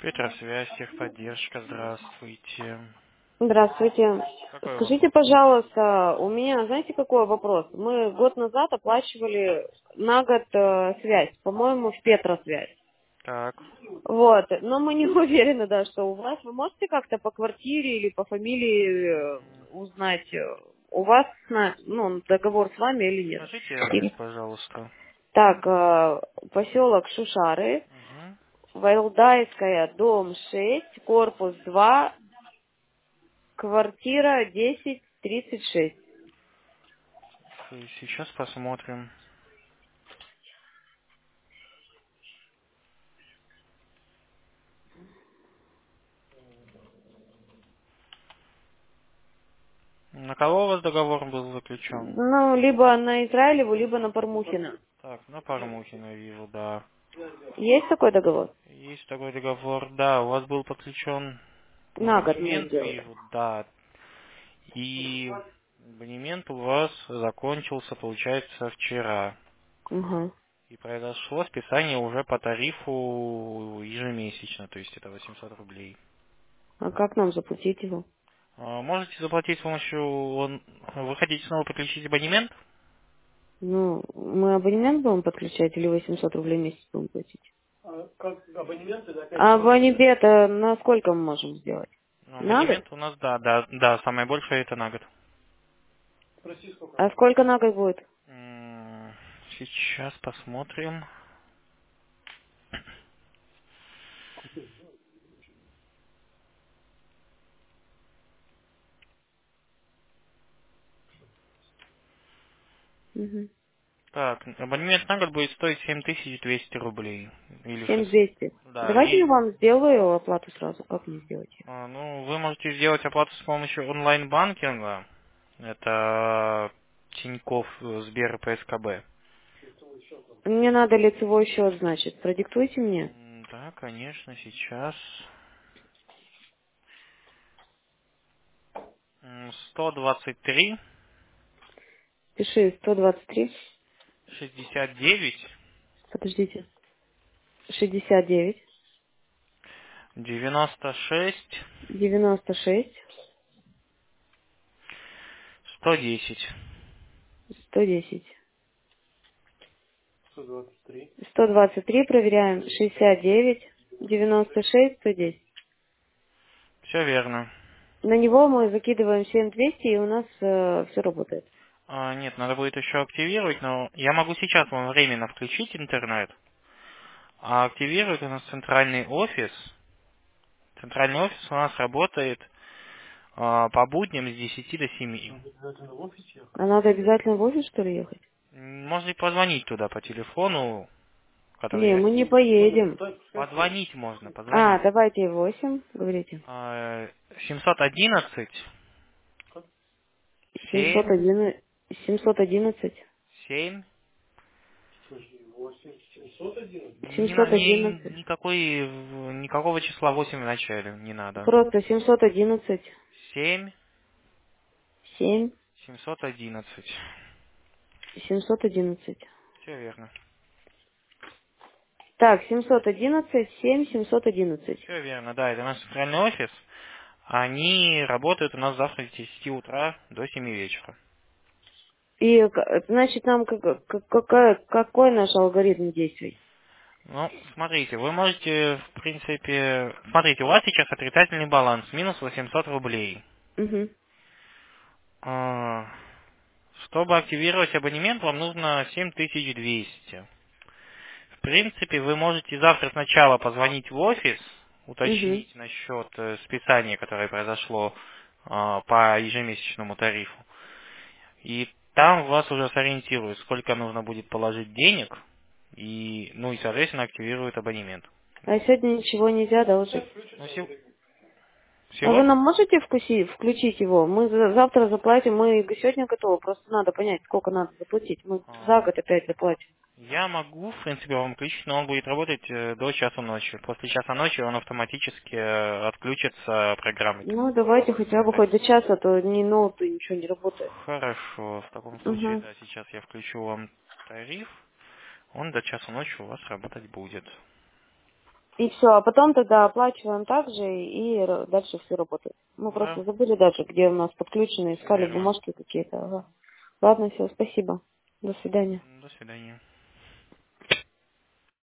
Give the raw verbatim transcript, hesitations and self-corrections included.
Петросвязь, техподдержка, здравствуйте. Здравствуйте. Какой Скажите, вопрос? пожалуйста, у меня, знаете, какой вопрос? Мы год назад оплачивали на год э, связь, по-моему, в Петросвязь. Так, Вот, но мы не уверены, да, что у вас. Вы можете как-то по квартире или по фамилии э, узнать, э, у вас на- ну, договор с вами или нет? скажите адрес, Или- пожалуйста. Так, э, поселок Шушары, Угу. Вайлдайская, дом шесть, корпус два, квартира десять тридцать шесть. Сейчас посмотрим. На кого у вас договор был заключен? Ну, либо на Израилеву, либо на Пармухина. Так, на Пармухина вижу, да. Есть такой договор? Есть такой договор, да, у вас был подключен На год мы абонемент, сделали. вижу, да. И абонемент у вас закончился, получается, вчера. Угу. И произошло списание уже по тарифу ежемесячно, то есть это восемьсот рублей. А как нам заплатить его? А, Можете заплатить с помощью... он- Вы хотите снова подключить абонемент? Ну, мы абонемент будем подключать или восемьсот рублей в месяц будем платить? А абонемент э, на сколько мы можем сделать? Ну, На год? абонемент у нас, да, да, да, самое большее это на год. А сколько на год будет? М, Сейчас посмотрим. Угу. Так, абонемент на год будет стоить семь тысяч двести рублей. Или семь шесть. двести. Да, Давайте я и... вам сделаю оплату сразу. Как мне сделать ее? а, Ну, вы можете сделать оплату с помощью онлайн-банкинга. Это Тинькофф, э, Сбер и П С К Б. Мне надо лицевой счет, значит. Продиктуйте мне. М, Да, конечно, сейчас. М, сто двадцать три Пиши сто двадцать три. шестьдесят девять Подождите. шестьдесят девять. девяносто шесть девяносто шесть. сто десять. сто десять. сто двадцать три проверяем. шестьдесят девять. девяносто шесть. сто десять. Все верно. На него мы закидываем семь двести и у нас все работает. А, нет, надо будет еще активировать, но я могу сейчас вам временно включить интернет, а активирует у нас центральный офис. Центральный офис у нас работает а, по будням с десяти до семи. А надо обязательно в офис, что ли, ехать? М, Можно и позвонить туда по телефону, который Не, я... мы не поедем. Позвонить можно, А, позвонить. давайте восемь, говорите. А, семьсот одиннадцать семьсот семь один, семьсот одиннадцать. семь. Не, на- семьсот не- одиннадцать. никакой, в- никакого числа восемь в начале не надо. Просто семьсот одиннадцать. Семь семь. семьсот одиннадцать. семьсот одиннадцать. Все верно. Так, семьсот одиннадцать, семь, семьсот одиннадцать. Все верно, да, это наш центральный офис. Они работают у нас завтра с десяти утра до семи вечера. И, к- значит, нам как- как- какая, какой наш алгоритм действий? Ну, смотрите, вы можете, в принципе... Смотрите, у вас сейчас отрицательный баланс, минус восемьсот рублей. Угу. А, Чтобы активировать абонемент, вам нужно семь тысяч двести. В принципе, вы можете завтра сначала позвонить в офис, Угу. уточнить насчет э, списания, которое произошло а, по ежемесячному тарифу. И там вас уже сориентируют, сколько нужно будет положить денег, и, ну и, соответственно, активируют абонемент. А сегодня ничего нельзя, да, уже? Ну, се- А вы всего? нам можете вкуси- включить его? Мы за- завтра заплатим, мы сегодня готовы, просто надо понять, сколько надо заплатить. Мы за А, год опять заплатим. Я могу, в принципе, вам включить, но он будет работать э, до часа ночи. После часа ночи он автоматически э, отключится программой. Ну, давайте хотя бы хоть до часа, а то ни ноут, и ничего не работает. Хорошо, в таком случае, Угу. да, сейчас я включу вам тариф. Он до часа ночи у вас работать будет. И все, а потом тогда оплачиваем также и р- дальше все работает. Мы Да, просто забыли даже, где у нас подключены, все искали верно. бумажки какие-то. Ага. Ладно, все, спасибо. До свидания. До свидания.